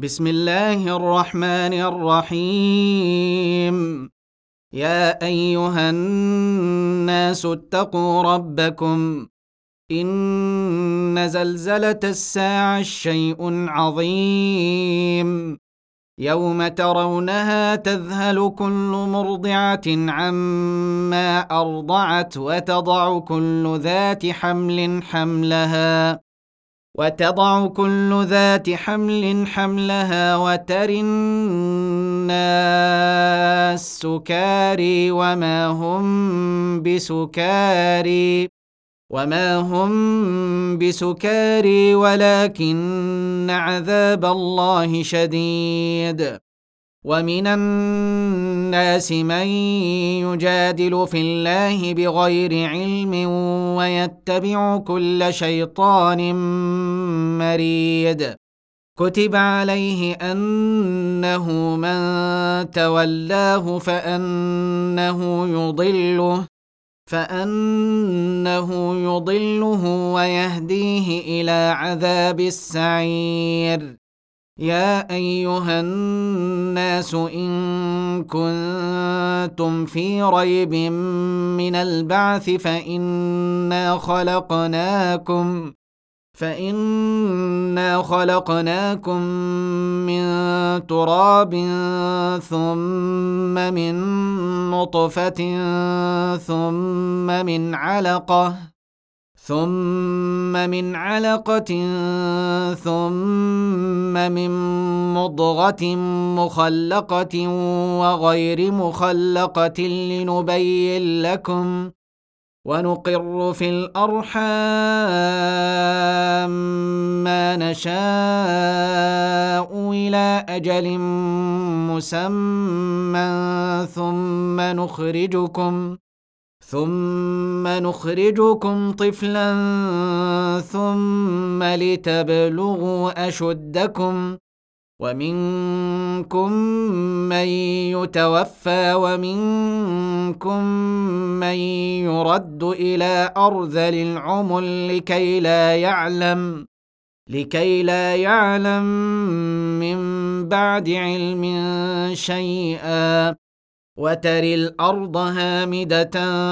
بسم الله الرحمن الرحيم. يا أيها الناس اتقوا ربكم، إن زلزلة الساعة شيء عظيم. يوم ترونها تذهل كل مرضعة عما أرضعت وتضع كل ذات حملها وتري الناس سكاري وما هم بسكاري ولكن عذاب الله شديد. ومن الناس من يجادل في الله بغير علم ويتبع كل شيطان مريد. كتب عليه أنه من تولاه فأنه يضله ويهديه إلى عذاب السعير. يا أيها الناس إن كنتم في ريب من البعث فإنا خلقناكم من تراب ثم من نطفة ثم من علقة ثم من مضغة مخلقة وغير مخلقة لنبين لكم، ونقر في الأرحام ما نشاء إلى أجل مسمى ثم نخرجكم طفلا ثم لتبلغوا أشدكم، ومنكم من يتوفى ومنكم من يرد إلى أرذل العمر لكي لا يعلم من بعد علم شيئا. وترى الأرض هامدة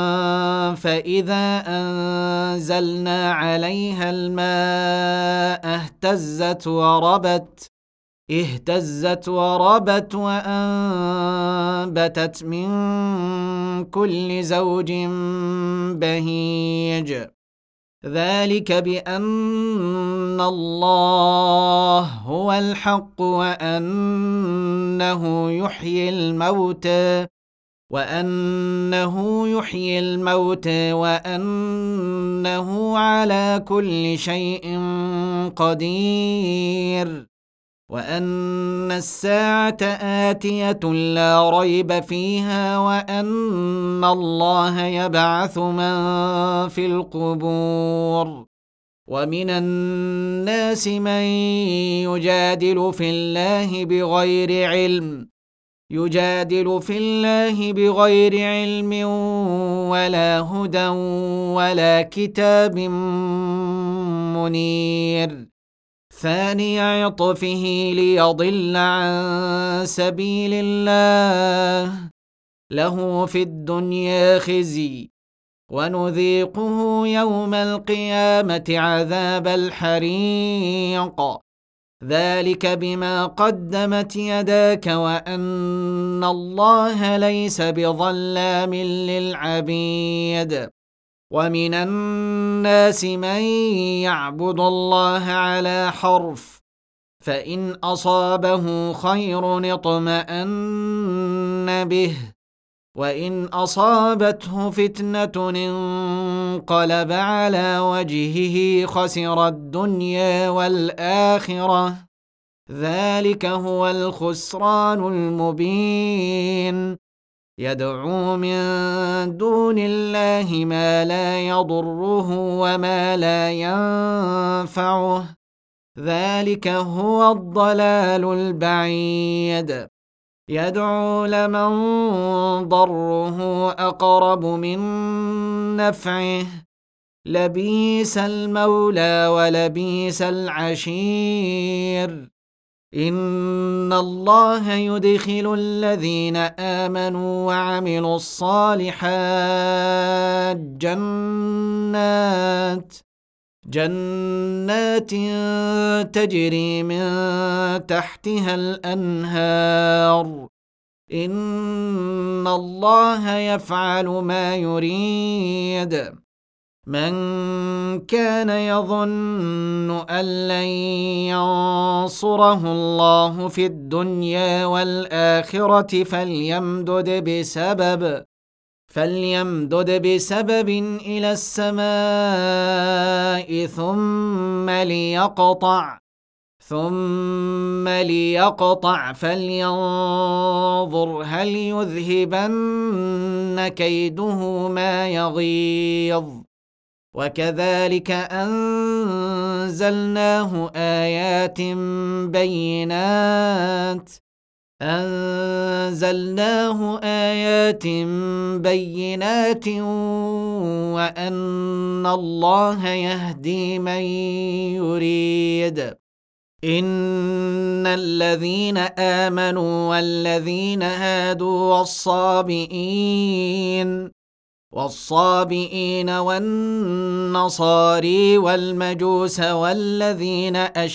فإذا أنزلنا عليها الماء اهتزت وربت وأنبتت من كل زوج بهيج. ذلك بأن الله هو الحق وأنه يحيي الموتى وأنه على كل شيء قدير، وأن الساعة آتية لا ريب فيها، وأن الله يبعث من في القبور. ومن الناس من يجادل في الله بغير علم ولا هدى ولا كتاب منير. ثاني عطفه ليضل عن سبيل الله، له في الدنيا خزي ونذيقه يوم القيامة عذاب الحريق. ذلك بما قدمت يداك وأن الله ليس بظلام للعبيد. ومن الناس من يعبد الله على حرف، فإن أصابه خير اطمأن به، وإن أصابته فتنة انقلب على وجهه خسر الدنيا والآخرة. ذلك هو الخسران المبين. يدعو من دون الله ما لا يضره وما لا ينفعه، ذلك هو الضلال البعيد. يدعو لمن ضره أقرب من نفعه، لبئس المولى ولبئس العشير. إن الله يدخل الذين آمنوا وعملوا الصالحات جنات تجري من تحتها الأنهار. إن الله يفعل ما يريد. من كان يظن أن لن ينصره الله في الدنيا والآخرة فليمدد بسبب إلى السماء ثم ليقطع فلينظر هل يذهبن كيده ما يغيظ. وكذلك أنزلناه آيات بينات وأن الله يهدي من يريد. إن الذين آمنوا والذين هادوا والصابئين والنصاري والمجوس والذين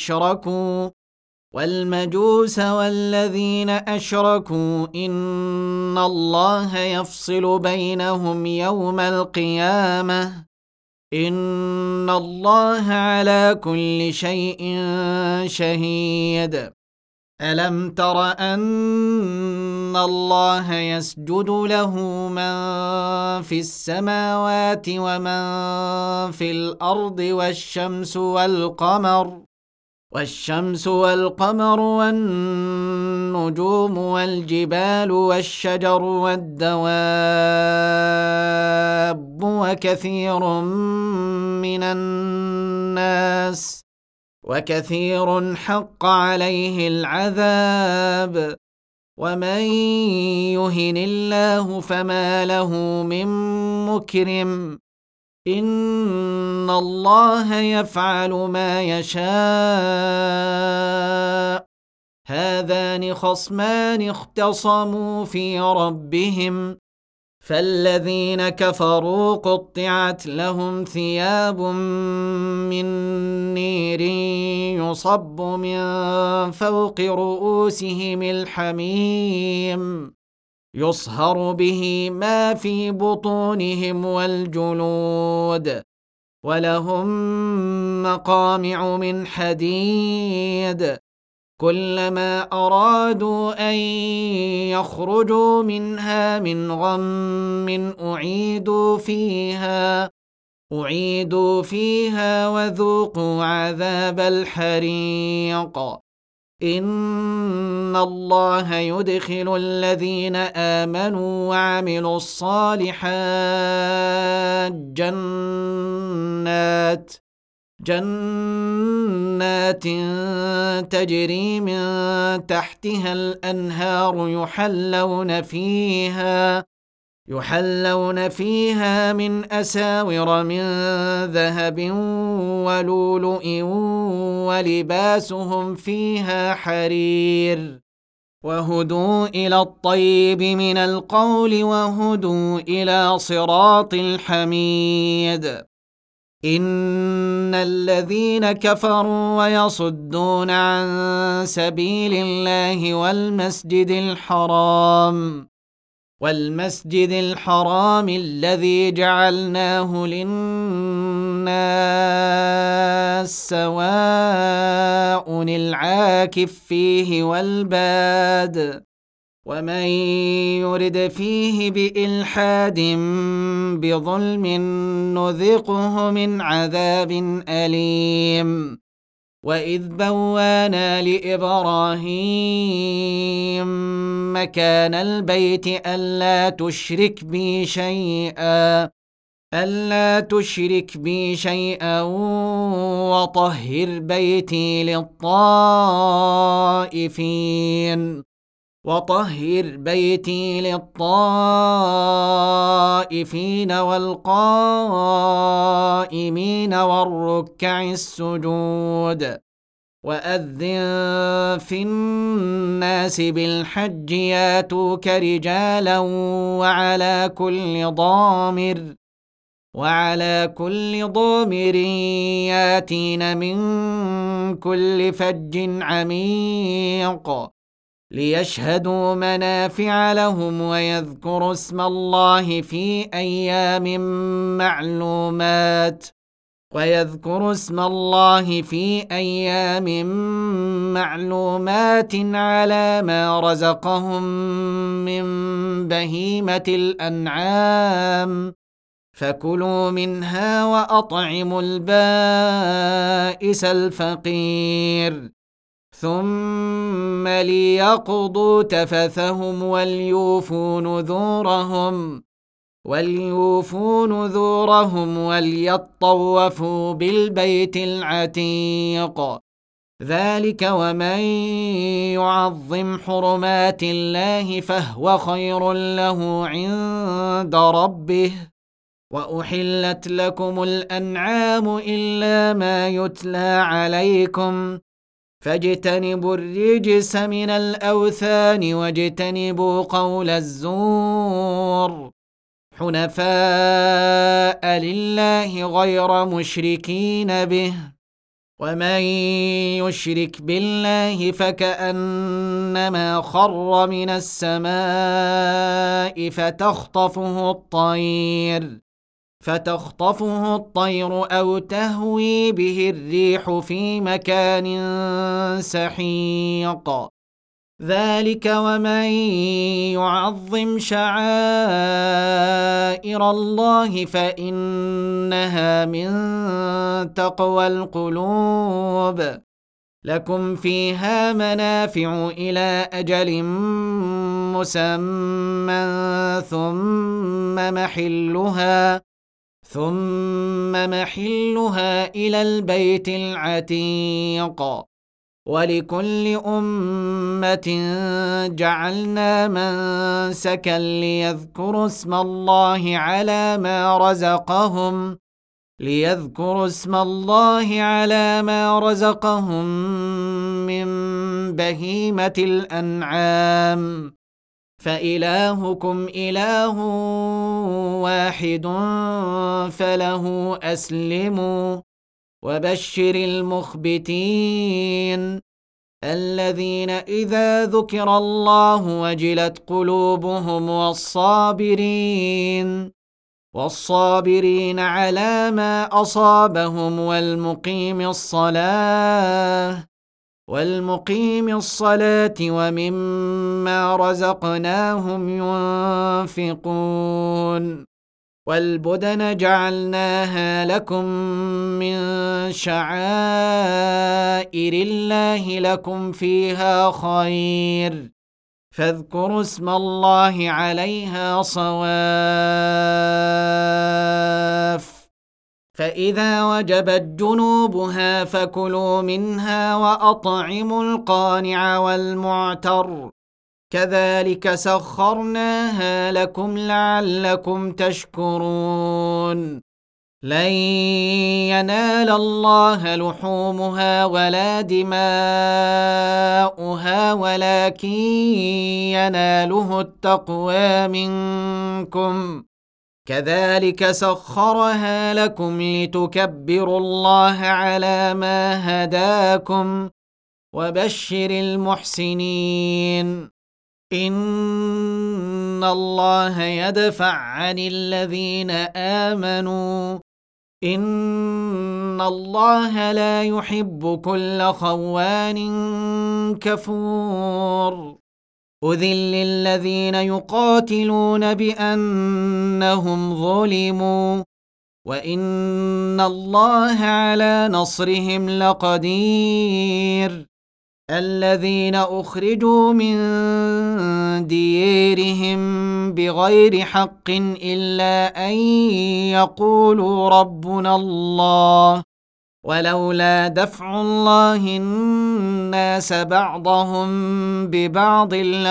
أشركوا إن الله يفصل بينهم يوم القيامة. إن الله على كل شيء شهيد. ألم تر أن الله يسجد له من في السماوات ومن في الأرض والشمس والقمر والنجوم والجبال والشجر والدواب وكثير حق عليه العذاب. ومن يهن الله فما له من مكرم. إن الله يفعل ما يشاء. هذان خصمان اختصموا في ربهم فالذين كفروا قطعت لهم ثياب من نير يصب من فوق رؤوسهم الحميم يصهر به ما في بطونهم والجلود. ولهم مقامع من حديد كلما أرادوا أن يخرجوا منها من غم أعيدوا فيها وذوقوا عذاب الحريق. إن الله يدخل الذين آمنوا وعملوا الصالحات جنات تجري من تحتها الأنهار يحلون فيها من أساور من ذهب ولؤلؤ ولباسهم فيها حرير. وهدوا إلى الطيب من القول وهدوا إلى صراط الحميد. إن الذين كفروا ويصدون عن سبيل الله والمسجد الحرام الذي جعلناه للناس سواء العاكف فيه والباد ومن يرد فيه بإلحاد بظلم نذقه من عذاب أليم. وإذ بوانا لإبراهيم مكان البيت ألا تشرك بي شيئا وطهر بيتي للطائفين والقائمين والركع السجود. وأذن في الناس بالحج ياتوك رجالا وعلى كل ضامر ياتين من كل فج عميق ليشهدوا منافع لهم ويذكروا اسم الله في أيام معلومات على ما رزقهم من بهيمة الأنعام فكلوا منها وأطعموا البائس الفقير ثم ليقضوا تفثهم وليوفوا نذورهم وليطوفوا بالبيت العتيق ذلك ومن يعظم حرمات الله فهو خير له عند ربه وأحلت لكم الأنعام إلا ما يتلى عليكم فاجتنبوا الرجس من الأوثان واجتنبوا قول الزور حنفاء لله غير مشركين به ومن يشرك بالله فكأنما خر من السماء فتخطفه الطير أو تهوي به الريح في مكان سحيق ذلك ومن يعظم شعائر الله فإنها من تقوى القلوب لكم فيها منافع إلى أجل مسمى ثم محلها إلى البيت العتيق ولكل أمة جعلنا منسكا ليذكروا اسم الله على ما رزقهم من بهيمة الأنعام فإلهكم إله واحد فله أسلموا وبشر المخبتين الذين إذا ذكر الله وجلت قلوبهم والصابرين على ما أصابهم والمقيم الصلاة ومما رزقناهم ينفقون والبدن جعلناها لكم من شعائر الله لكم فيها خير فاذكروا اسم الله عليها صواف فإذا وجبت جنوبها فكلوا منها وأطعموا القانع والمعتر كذلك سخرناها لكم لعلكم تشكرون لن ينال الله لحومها ولا دماؤها ولكن يناله التقوى منكم كذلك سخرها لكم لتكبروا الله على ما هداكم وبشر المحسنين إن الله يدفع عن الذين آمنوا إن الله لا يحب كل خوان كفور أذل للذين يقاتلون بأنهم ظلموا وإن الله على نصرهم لقدير الذين أخرجوا من ديارهم بغير حق إلا أن يقولوا ربنا الله ولولا دفع الله الناس بعضهم ببعض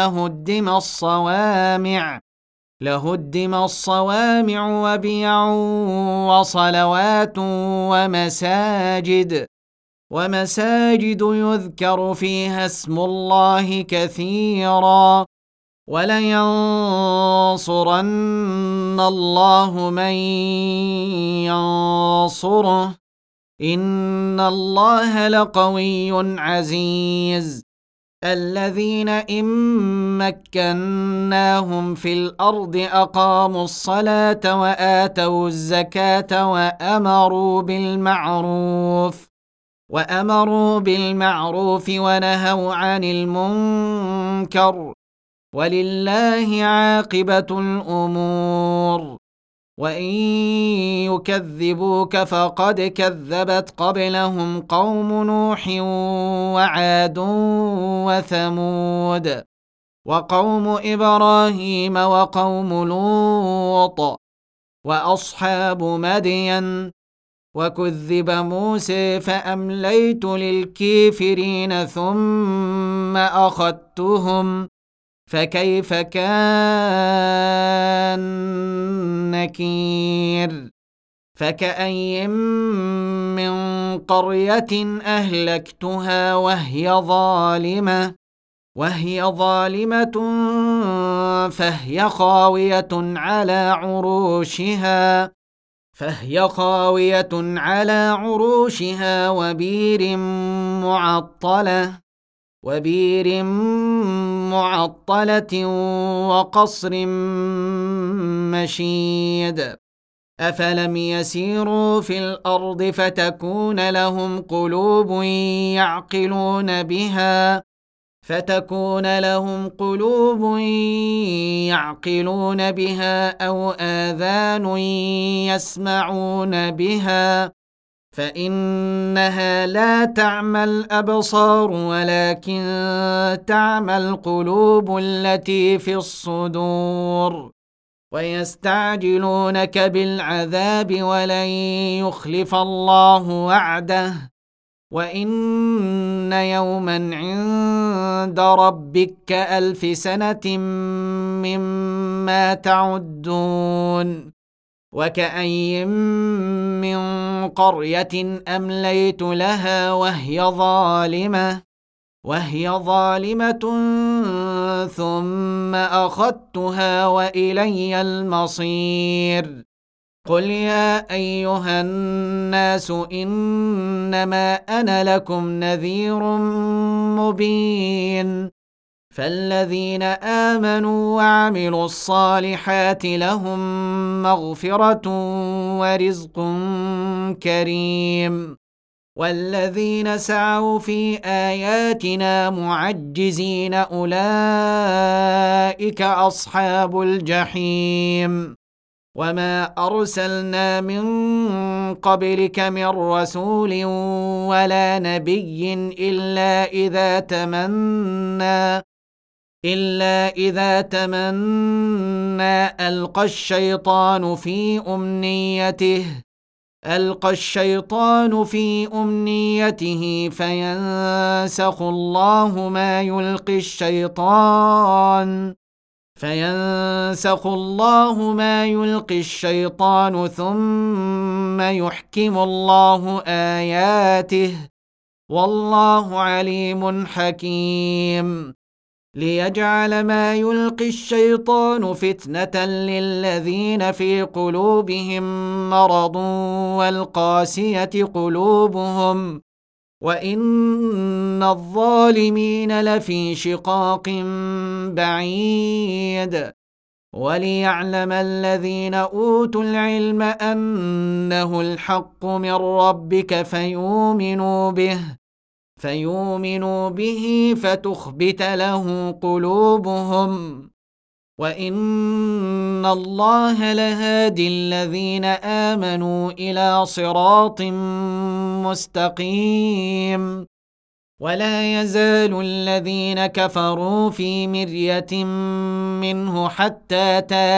لهدم الصوامع وبيع وصلوات ومساجد ومساجد يذكر فيها اسم الله كثيرا ولينصرن الله من ينصره إن الله لقوي عزيز الذين إن مكناهم في الأرض أقاموا الصلاة وآتوا الزكاة وأمروا بالمعروف ونهوا عن المنكر ولله عاقبة الأمور وإن يكذبوك فقد كذبت قبلهم قوم نوح وعاد وثمود وقوم إبراهيم وقوم لوط وأصحاب مدين وكذب موسى فأمليت للكافرين ثم أخذتهم فكيف كان نكير فكأي من قرية أهلكتها وهي ظالمة فهي خاوية على عروشها وبير معطلة وقصر مشيد أفلم يسيروا في الأرض فتكون لهم قلوب يعقلون بها أو آذان يسمعون بها فإنها لا تعمى الأبصار ولكن تعمى القلوب التي في الصدور ويستعجلونك بالعذاب ولن يخلف الله وعده وإن يوما عند ربك كألف سنة مما تعدون وكأي من قرية أمليت لها وهي ظالمة ثم أخذتها وإلي المصير قل يا أيها الناس إنما أنا لكم نذير مبين فالذين آمنوا وعملوا الصالحات لهم مغفرة ورزق كريم والذين سعوا في آياتنا معجزين أولئك أصحاب الجحيم وما أرسلنا من قبلك من رسول ولا نبي إلا إذا تمنى ألقى الشيطان في أمنيته فينسخ الله ما يلقي الشيطان ثم يحكم الله آياته والله عليم حكيم ليجعل ما يلقي الشيطان فتنة للذين في قلوبهم مرض والقاسية قلوبهم وإن الظالمين لفي شقاق بعيد وليعلم الذين أوتوا العلم أنه الحق من ربك فيؤمنوا به فتخبت له قلوبهم وإن الله لهادي الذين آمنوا إلى صراط مستقيم ولا يزال الذين كفروا في مرية منه حتى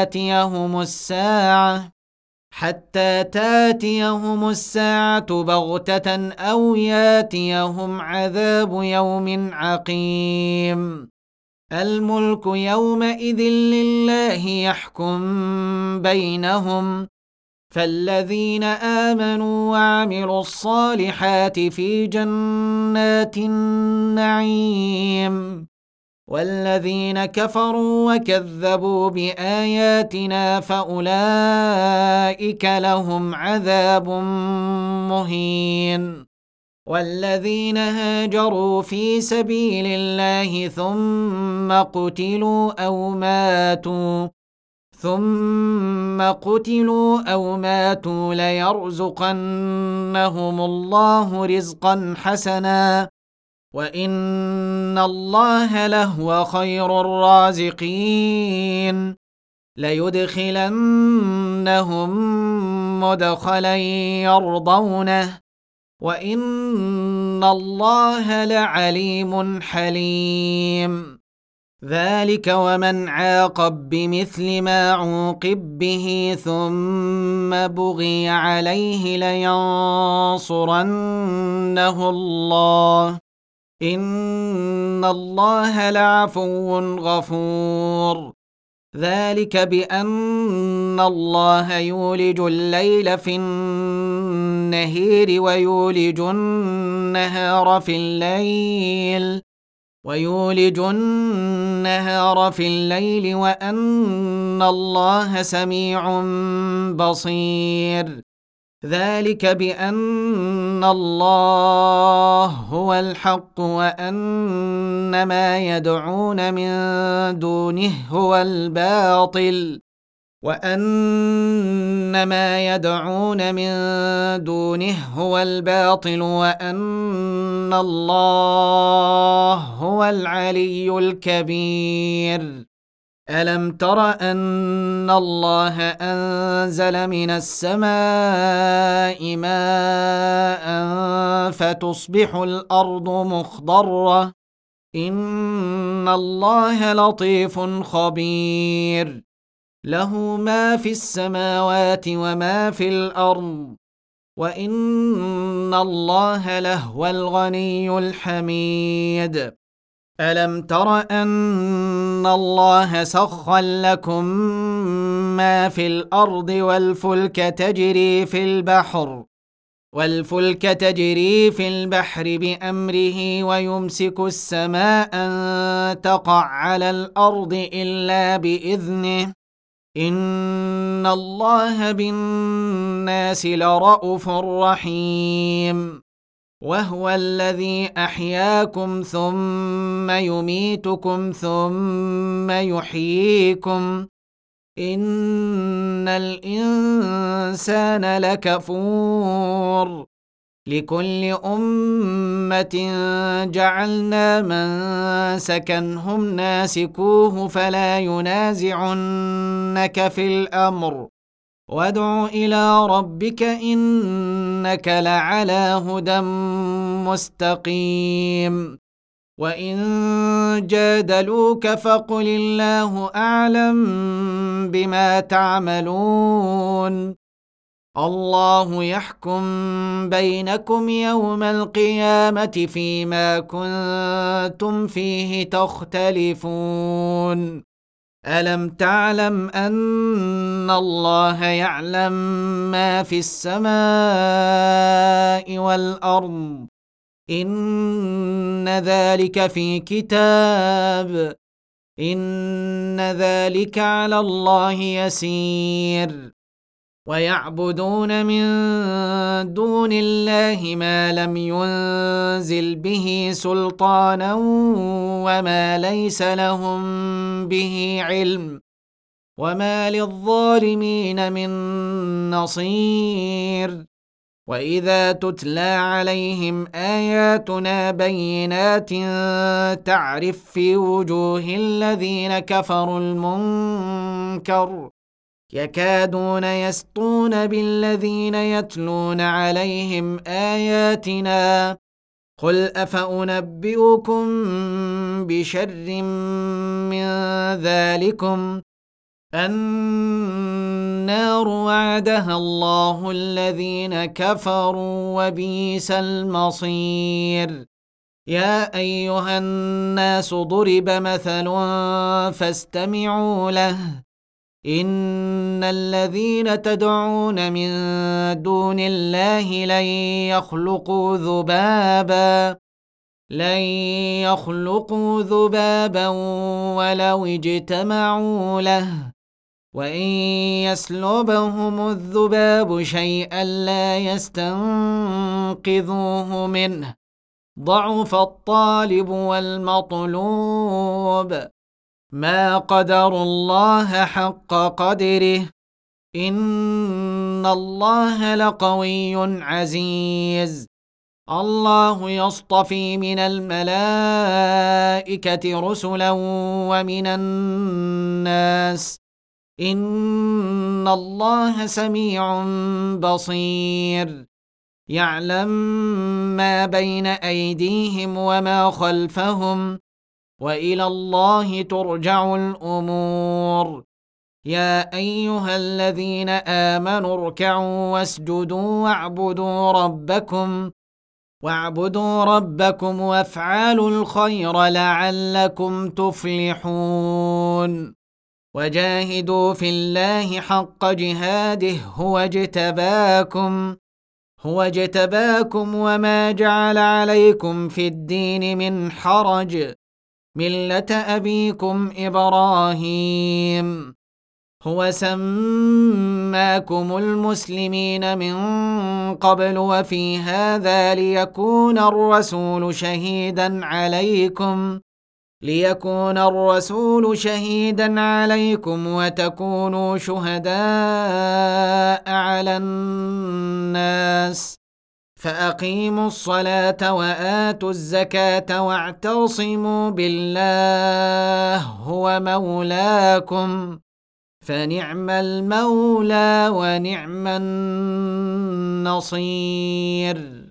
تاتيهم الساعة بغتة أو ياتيهم عذاب يوم عقيم الملك يومئذ لله يحكم بينهم فالذين آمنوا وعملوا الصالحات في جنات النعيم، والذين كفروا وكذبوا بآياتنا فأولئك لهم عذاب مهين. والذين هاجروا في سبيل الله ثم قتلوا أو ماتوا ليرزقنهم الله رزقا حسنا وإن الله لهو خير الرازقين. ليدخلنهم مدخلا يرضونه وإن الله لعليم حليم. ذلك ومن عاقب بمثل ما عوقب به ثم بغي عليه لينصرنه الله إن الله لعفو غفور. ذلك بأن الله يولج الليل في النهار ويولج النهار في الليل وأن الله سميع بصير. ذلك بأن الله هو الحق وأن ما يدعون من دونه هو الباطل وأن الله هو العلي الكبير. ألم تر أن الله أنزل من السماء ماء فتصبح الأرض مخضرة إن الله لطيف خبير. له ما في السماوات وما في الأرض وإن الله لهو الغني الحميد. ألم تر أن الله سخر لكم ما في الأرض والفلك تجري في البحر بأمره ويمسك السماء أن تقع على الأرض إلا بإذنه إن الله بالناس لرءوف رحيم. وهو الذي أحياكم ثم يميتكم ثم يحييكم إن الإنسان لكفور. لكل أمة جعلنا منسكا ناسكوه فلا ينازعنك في الأمر وادع إلى ربك إنك لعلى هدى مستقيم. وإن جادلوك فقل الله أعلم بما تعملون الله يحكم بينكم يوم القيامة فيما كنتم فيه تختلفون. ألم تعلم أن الله يعلم ما في السماء والأرض إن ذلك في كتاب إن ذلك على الله يسير. ويعبدون من دون الله ما لم ينزل به سلطانا وما ليس لهم به علم وما للظالمين من نصير. وإذا تتلى عليهم آياتنا بينات تعرف في وجوه الذين كفروا المنكر يكادون يسطون بالذين يتلون عليهم آياتنا قل أفأنبئكم بشر من ذلكم النار وعدها الله الذين كفروا وبئس المصير. يا أيها الناس ضرب مثل فاستمعوا له إن الذين تدعون من دون الله لن يخلقوا ذبابا ولو اجتمعوا له، وإن يسلبهم الذباب شيئا لا يستنقذوه منه، ضعف الطالب والمطلوب. ما قدروا الله حق قدره، إن الله لقوي عزيز. الله يصطفي من الملائكة رسلا ومن الناس، إن الله سميع بصير. يعلم ما بين أيديهم وما خلفهم، وإلى الله ترجع الأمور. يا أيها الذين آمنوا اركعوا واسجدوا واعبدوا ربكم وافعلوا الخير لعلكم تفلحون. وجاهدوا في الله حق جهاده، هو اجتباكم وما جعل عليكم في الدين من حرج، ملة أبيكم إبراهيم. هو سماكم المسلمين من قبل وفي هذا ليكون الرسول شهيدا عليكم وتكونوا شهداء على الناس. فأقيموا الصلاة وآتوا الزكاة واعتصموا بالله هو مولاكم، فنعم المولى ونعم النصير.